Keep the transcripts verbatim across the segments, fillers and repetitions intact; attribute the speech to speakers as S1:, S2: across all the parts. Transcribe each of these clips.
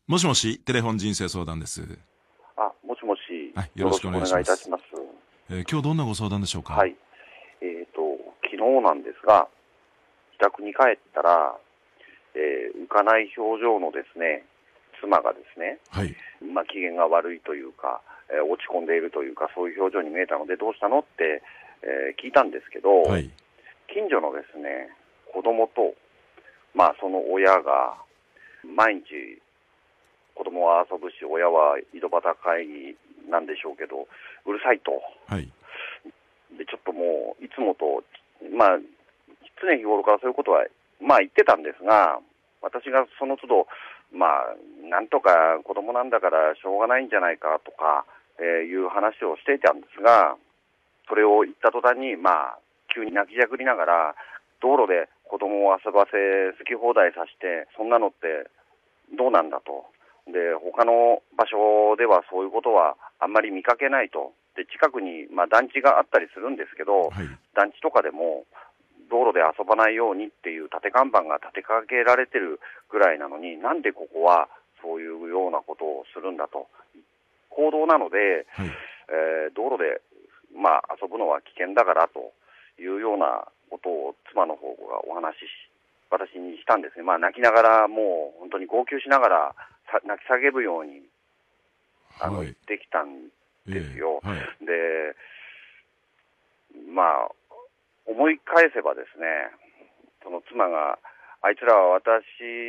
S1: もしもし、テレフォン人生相談です。
S2: あ、もしもし、
S1: はい、よろしくお願いします。
S2: よろしくお願いいたします。
S1: えー、今日どんなご相談でしょうか。
S2: はい。えっと、昨日なんですが、自宅に帰ったら、えー浮かない表情のですね、妻がですね、
S1: はい。
S2: まあ、機嫌が悪いというか、えー落ち込んでいるというか、そういう表情に見えたので、どうしたのって、えー聞いたんですけど、
S1: はい。
S2: 近所のですね、子供と、まあ、その親が、毎日、子供は遊ぶし、親は井戸端会議なんでしょうけど、うるさいと。
S1: はい。
S2: で、ちょっともう、いつもと、まあ、常日頃からそういうことは、まあ言ってたんですが、私がその都度、まあ、なんとか子供なんだからしょうがないんじゃないかとか、えーいう話をしていたんですが、それを言った途端に、まあ、急に泣きじゃくりながら、道路で子供を遊ばせ、好き放題させて、そんなのってどうなんだと。で、他の場所ではそういうことはあんまり見かけないと。で、近くに、まあ、団地があったりするんですけど、
S1: はい。
S2: 団地とかでも道路で遊ばないようにっていう立て看板が立てかけられてるぐらいなのに、なんでここはそういうようなことをするんだと。公道なので、
S1: はい。
S2: えー道路で、まあ、遊ぶのは危険だからというようなことを妻の方がお話しし、私にしたんですね。まあ、泣きながら、もう本当に号泣しながらさ泣き叫ぶようにあの、
S1: はい。
S2: 言ってきたんですよ。
S1: ええはい。
S2: で、まあ、思い返せばですね、その妻が、あいつらは私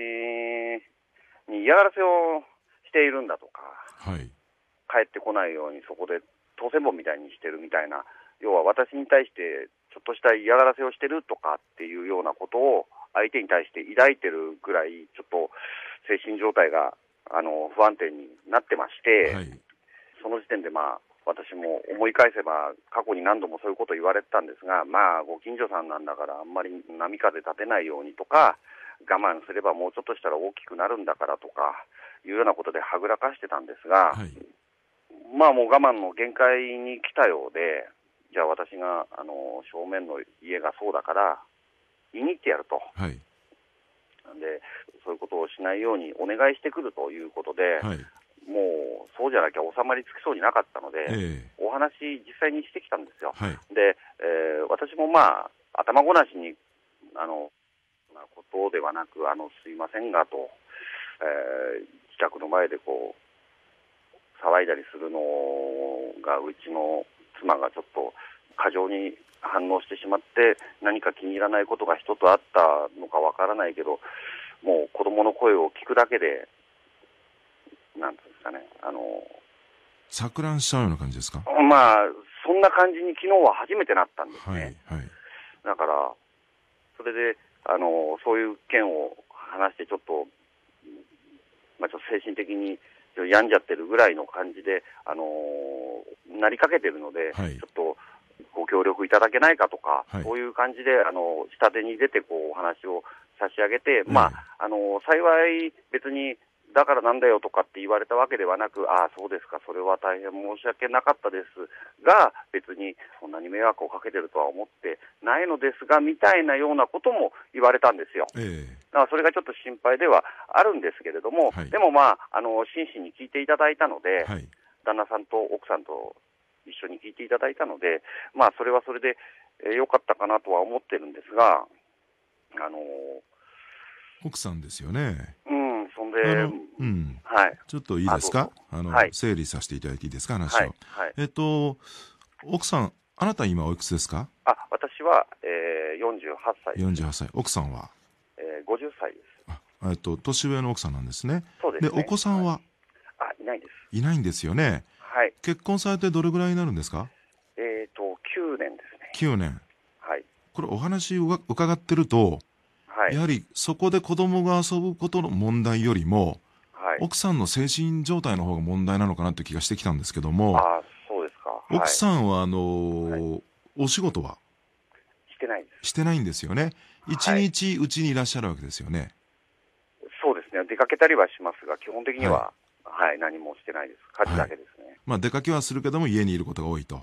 S2: に嫌がらせをしているんだとか、
S1: はい。
S2: 帰ってこないようにそこで当選簿みたいにしてるみたいな、要は私に対してちょっとした嫌がらせをしてるとかっていうようなことを相手に対して抱いてるぐらい、ちょっと精神状態があの不安定になってまして、
S1: はい。
S2: その時点でまあ私も思い返せば過去に何度もそういうことを言われてたんですが、まあご近所さんなんだからあんまり波風立てないようにとか、我慢すればもうちょっとしたら大きくなるんだからとかいうようなことではぐらかしてたんですが、
S1: はい。
S2: まあもう我慢の限界に来たようで、じゃあ私があの正面の家がそうだから言いに行ってやると。
S1: はい。
S2: で、そういうことをしないようにお願いしてくるということで、
S1: はい。
S2: もうそうじゃなきゃ収まりつきそうになかったので、
S1: ええ
S2: お話実際にしてきたんですよ。
S1: はい。
S2: で、えー私もまあ頭ごなしにあのなことではなく、あのすいませんがと、えー自宅の前でこう騒いだりするのが、うちの妻がちょっと過剰に反応してしまって、何か気に入らないことが一つあったのかわからないけど、もう子供の声を聞くだけで、なんていうんですかね、あの
S1: 錯乱しちゃうような感じですか。
S2: まあ、そんな感じに昨日は初めてなったんです
S1: はい。
S2: ね。
S1: はい。
S2: だから、それで、あの、そういう件を話してちょっと、まあ、ちょっと精神的に病んじゃってるぐらいの感じで、あの、なりかけてるので、
S1: はい
S2: ちょっとご協力いただけないかとか、
S1: はい
S2: そういう感じで、あの、下手に出てこうお話を差し上げて、
S1: ええ
S2: まあ、あの、幸い別に、だからなんだよとかって言われたわけではなく、ああ、そうですか、それは大変申し訳なかったですが、別にそんなに迷惑をかけてるとは思ってないのですが、みたいなようなことも言われたんですよ。
S1: ええ
S2: だからそれがちょっと心配ではあるんですけれども、
S1: はい
S2: でもまあ、あの、真摯に聞いていただいたので、
S1: はい。
S2: 旦那さんと奥さんと一緒に聞いていただいたので、まあ、それはそれで良、えー良かったかなとは思ってるんですが、あの
S1: 奥さんですよね。
S2: うん、そんで、
S1: あの、うん。
S2: はい。
S1: ちょっといいですか。あの、
S2: はい
S1: 整理させていただいていいですか、話を。
S2: はい、はい。
S1: えっと、奥さん、あなた今おいくつですか。
S2: あ、私は、えー、よんじゅうはっさいです。
S1: よんじゅうはっさい。奥さんは。
S2: えー、ごじゅっさいです。
S1: あ、えっと、年上の奥さんなんですね。
S2: そうですね。
S1: で、お子さんは
S2: あ、いないです。
S1: いないんですよね。
S2: はい。
S1: 結婚されてどれぐらいになるんですか。
S2: えっ、と、きゅうねんですね。
S1: きゅうねん。
S2: はい。
S1: これお話を伺ってると、
S2: はい。
S1: やはりそこで子供が遊ぶことの問題よりも、
S2: はい。
S1: 奥さんの精神状態の方が問題なのかなという気がしてきたんですけども、
S2: あ、そうですか。
S1: 奥
S2: ん、
S1: さんはあのー
S2: は
S1: お仕事は
S2: してないです。
S1: してないんですよね。一
S2: はい
S1: 日うちにいらっしゃるわけですよね。
S2: そうですね。出かけたりはしますが、基本的には、はい、何もしてないです。家事だけですね。
S1: まあ出かけはするけども家にいることが多いと。
S2: はい。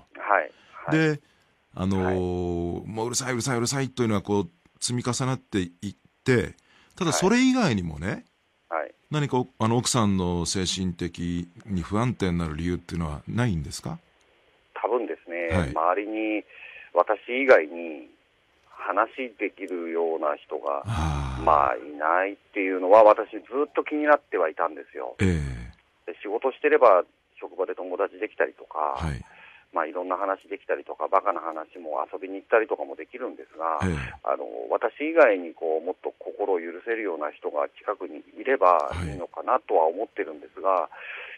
S2: はい、
S1: で、あのーもううるさいうるさいうるさいというのはこう積み重なっていって、ただそれ以外にもね、
S2: はい。
S1: 何かあの奥さんの精神的に不安定になる理由っていうのはないんですか？
S2: 多分ですね、
S1: はい、
S2: 周りに私以外に話できるような人がまあいないっていうのは私ずっと気になってはいたんですよ。
S1: えー、
S2: で仕事してれば職場で友達できたりとか、
S1: はい、
S2: まあ、いろんな話できたりとかバカな話も遊びに行ったりとかもできるんですが、
S1: えー、
S2: あの私以外にこうもっと心を許せるような人が近くにいればいいのかなとは思ってるんですが、はい、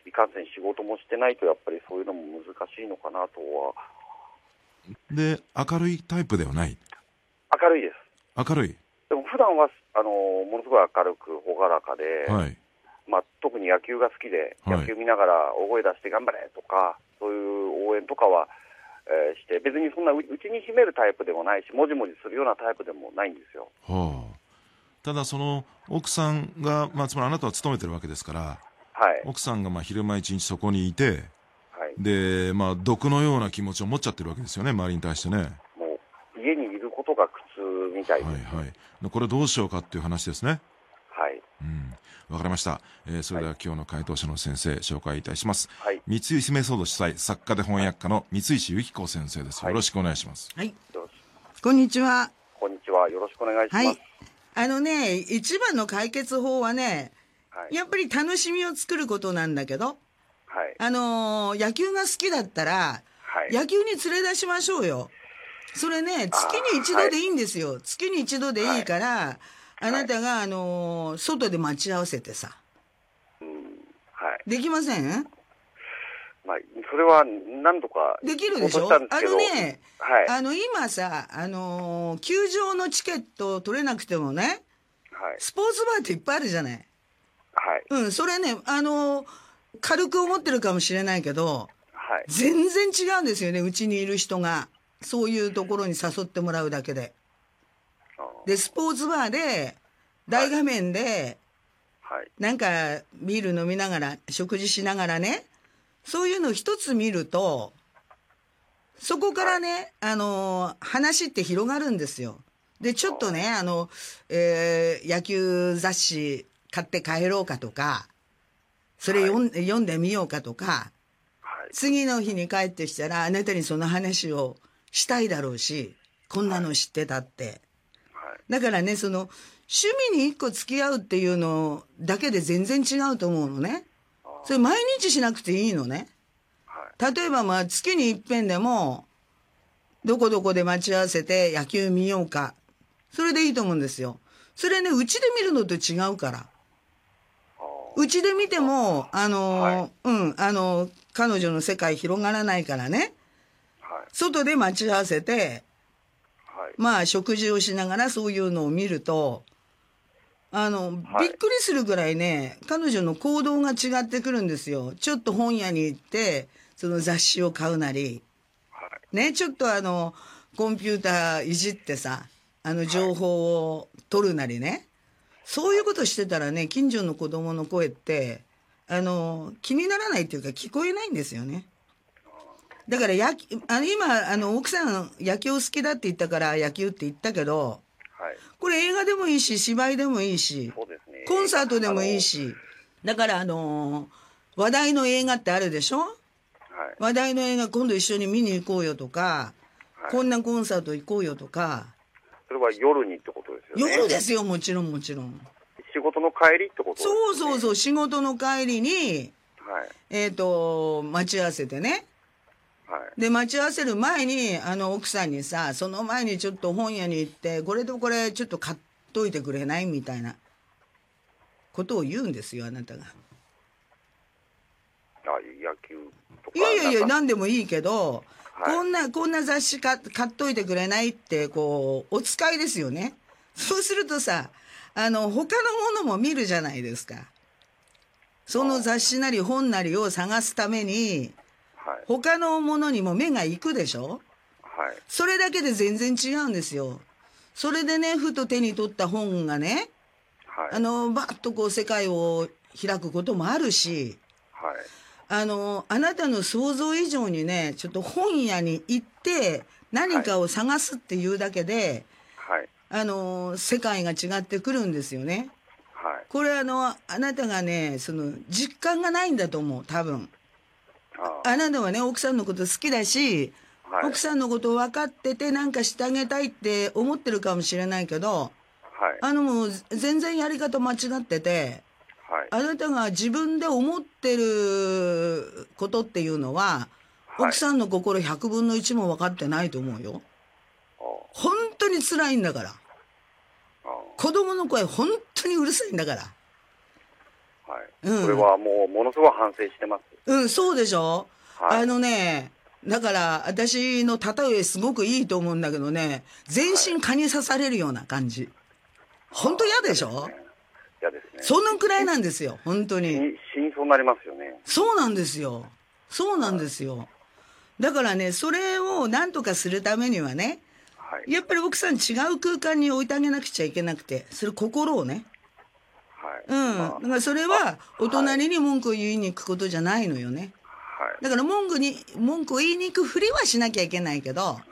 S2: いかんせん仕事もしてないとやっぱりそういうのも難しいのかなとは。
S1: で明るいタイプではない？
S2: 明るいです。
S1: 明るい。
S2: でも普段はあのものすごい明るく朗らかで、
S1: はい、
S2: まあ、特に野球が好きで、野球見ながら大声出して頑張れとか、そういう応援とかは、えー、して、別にそんなうちに秘めるタイプでもないし、もじもじするようなタイプでもないんですよ。
S1: はあ、ただその奥さんが、まあ、つまりあなたは勤めてるわけですから、はい、奥さんがまあ昼間一日そこにいて、はい、で、まあ、毒のような気持ちを持っちゃってるわけですよね、周りに対してね。
S2: もう家にいることが苦痛みたいです。
S1: はいはい、これどうしようかっていう話ですね。
S2: はい、
S1: うん、わかりました、えー、それでは今日の回答者の先生、はい、紹介いたします、はい、三石メソード主催作家で翻訳家の三石由紀子先生です、はい、よろしくお願いします。
S3: はい、こんにちは。
S2: こんにちは、よろしくお願いします。はい、
S3: あのね、一番の解決法はね、はい、やっぱり楽しみを作ることなんだけど、はい、あのー、野球が好きだったら、はい、野球に連れ出しましょうよ。それね、月に一度でいいんですよ。月に一度でいいから、はい、あなたが、あのー、外で待ち合わせてさ、
S2: うん、はい、
S3: できません？
S2: まあ、それは何度か
S3: できるでしょ。あのね、はい、あの今さ、あのー、球場のチケット取れなくてもね、はい、スポーツバーっていっぱいあるじゃない。はい、うん、それね、あのー、軽く思ってるかもしれないけど、はい、全然違うんですよね、うちにいる人がそういうところに誘ってもらうだけで。でスポーツバーで大画面で、はい、なんかビール飲みながら食事しながらね、そういうの一つ見るとそこからね、はい、あの話って広がるんですよ。でちょっとね、あの、えー、野球雑誌買って帰ろうかとか、それ読ん、はい、読んでみようかとか、はい、次の日に帰ってきたらあなたにその話をしたいだろうし、こんなの知ってたって、はい、だからね、その趣味に一個付き合うっていうのだけで全然違うと思うのね。それ毎日しなくていいのね。例えばまあ月に一遍でもどこどこで待ち合わせて野球見ようか、それでいいと思うんですよ。それね、うちで見るのと違うから。うちで見てもあの、はい、うんあの彼女の世界広がらないからね、はい、外で待ち合わせて、はい、まあ食事をしながらそういうのを見ると、あの、はい、びっくりするぐらいね、彼女の行動が違ってくるんですよ。ちょっと本屋に行ってその雑誌を買うなり、はい、ね、ちょっとあのコンピューターいじってさ、あの情報を取るなりね、はい、そういうことしてたらね、近所の子供の声ってあの気にならないっていうか聞こえないんですよね。だからやあの今あの奥さん野球好きだって言ったから野球って言ったけど、はい、これ映画でもいいし芝居でもいいし、そうですね、コンサートでもいいし、だからあの話題の映画ってあるでしょ、はい、話題の映画今度一緒に見に行こうよとか、はい、こんなコンサート行こうよとか。
S2: それは夜にってことですよね。
S3: 夜ですよ、もちろんもちろん。
S2: 仕事の帰りってことですね。
S3: そうそうそう、仕事の帰りに、はい、えっと待ち合わせてね、はい、で待ち合わせる前にあの奥さんにさ、その前にちょっと本屋に行ってこれとこれちょっと買っといてくれないみたいなことを言うんですよ、あなたが。
S2: あ、野球とか。
S3: いやいやいや、何でもいいけど、はい、こんなこんな雑誌買っといてくれないってこうお使いですよね。そうするとさ、あの他のものも見るじゃないですか。その雑誌なり本なりを探すために、はい、他のものにも目が行くでしょ、はい、それだけで全然違うんですよ。それでね、ふと手に取った本がね、はい、あのバッとこう世界を開くこともあるし、はい、あのあなたの想像以上にね、ちょっと本屋に行って何かを探すっていうだけで、はい、あの世界が違ってくるんですよね。はい、 これあの、あなたがね、その、実感がないんだと思う、多分。あ, あなたはね、奥さんのこと好きだし、はい、奥さんのこと分かっててなんかしてあげたいって思ってるかもしれないけど、はい、あのもう全然やり方間違ってて、はい、あなたが自分で思ってることっていうのは、はい、奥さんの心ひゃくぶんのいちも分かってないと思うよ。本当に辛いんだから。子供の声本当にうるさいんだから。
S2: はい、うん、それはもうものすごい反省してます。
S3: うん、そうでしょ、はい、あのね、だから私の例えすごくいいと思うんだけどね、全身蚊に刺されるような感じ。はい、本当嫌でしょ？
S2: 嫌ですね。
S3: そのくらいなんですよ、本当に。
S2: 死にそうになりますよね。
S3: そうなんですよ。そうなんですよ。はい、だからね、それを何とかするためにはね、はい、やっぱり奥さん違う空間に置いてあげなくちゃいけなくて、それ心をね。うん、まあ、だからそれはお隣に文句を言いに行くことじゃないのよね。はい、だから文句に文句を言いに行くふりはしなきゃいけないけど、はい、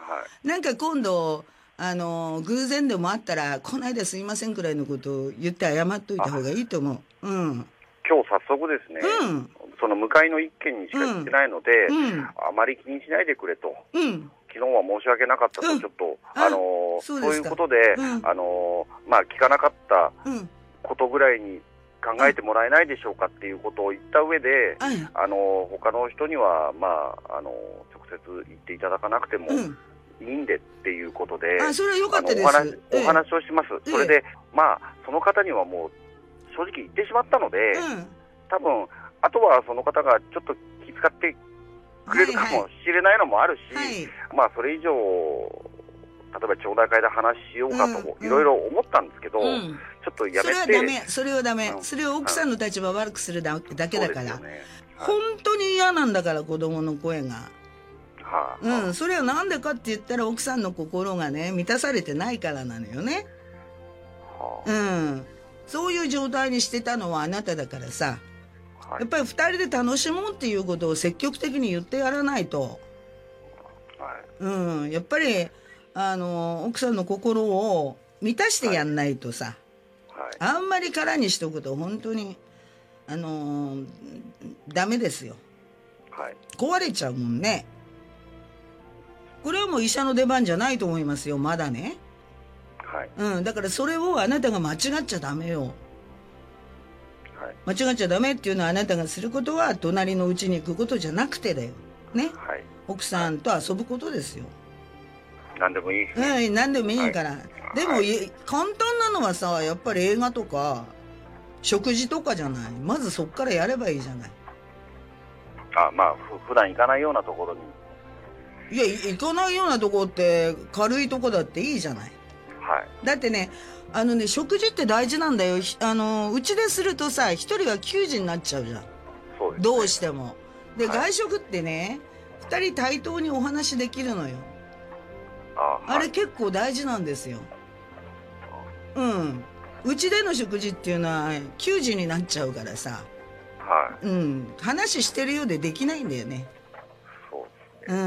S3: なんか今度あの偶然でもあったらこないだすいませんくらいのことを言って謝っといた方がいいと思う。うん、
S2: 今日早速ですね、うん、その向かいの一軒にしか行ってないので、うん、あまり気にしないでくれと。うん、昨日は申し訳なかったと、うん、ちょっとあのそういうことで、うん、あのまあ聞かなかったことぐらいに考えてもらえないでしょうかっていうことを言った上で、うん、あの他の人には、まあ、あの直接言っていただかなくてもいいんでっていうことで、
S3: あ、それは良かったです。
S2: お話、お話をします、ええ、それで、まあ、その方にはもう正直言ってしまったので、うん、多分あとはその方がちょっと気遣ってくれるかもしれないのもあるし、はいはい、まあそれ以上例えば町内会で話しようかといろいろ思ったんですけど、うんうん、ちょっとやめて。
S3: それはダメ、それはダメ、うん、それを奥さんの立場を悪くするだけだから、ね、はい、本当に嫌なんだから子供の声が、はあ、うん、それはなんでかって言ったら奥さんの心がね満たされてないからなのよね、はあ、うん、そういう状態にしてたのはあなただからさ、はい、やっぱりふたりで楽しもうっていうことを積極的に言ってやらないと、はい、うん、やっぱりあの奥さんの心を満たしてやんないとさ、はいはい、あんまり空にしておくと本当にあのー、ダメですよ、はい、壊れちゃうもんね。これはもう医者の出番じゃないと思いますよ、まだね、はい、うん、だからそれをあなたが間違っちゃダメよ、はい、間違っちゃダメっていうのはあなたがすることは隣の家に行くことじゃなくてだよね、はい、奥さんと遊ぶことですよ。
S2: 何でもいい、
S3: うん、何でもいいから、はい、でも、はい、簡単なのはさ、やっぱり映画とか食事とかじゃない。まずそっからやればいいじゃない。
S2: あ、まあふ普段行かないようなところに。
S3: いや、行かないようなとこって軽いとこだっていいじゃない、はい、だってね、あのね、食事って大事なんだよ。あのうちでするとさ、一人がきゅうじになっちゃうじゃん。そうですね、どうしてもで、はい、外食ってねふたり対等にお話できるのよ。あ, あれ結構大事なんですよ。うん。うちでの食事っていうのはきゅうじになっちゃうからさ、はい、うん、話してるようでできないんだよね。
S2: そうですね。うん。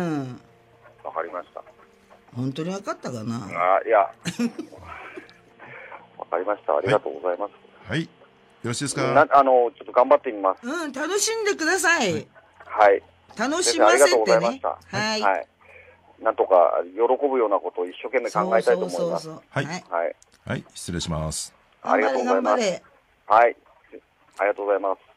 S2: わかりました。
S3: 本当に分かったかな。
S2: あ、いやわかりました。ありがとうございます。
S1: はい、はい、よろしいですか。
S2: なあのちょっと頑張ってみます。
S3: うん、楽しんでください。
S2: はい、
S3: 楽しませてね。ありがとうございました。
S2: はい、はい、なんとか喜ぶようなことを一生懸命考えたいと思います。そうそうそうそう、
S1: はい、はい、はい、失礼します。
S2: ありがとうございます。はい、ありがとうございます。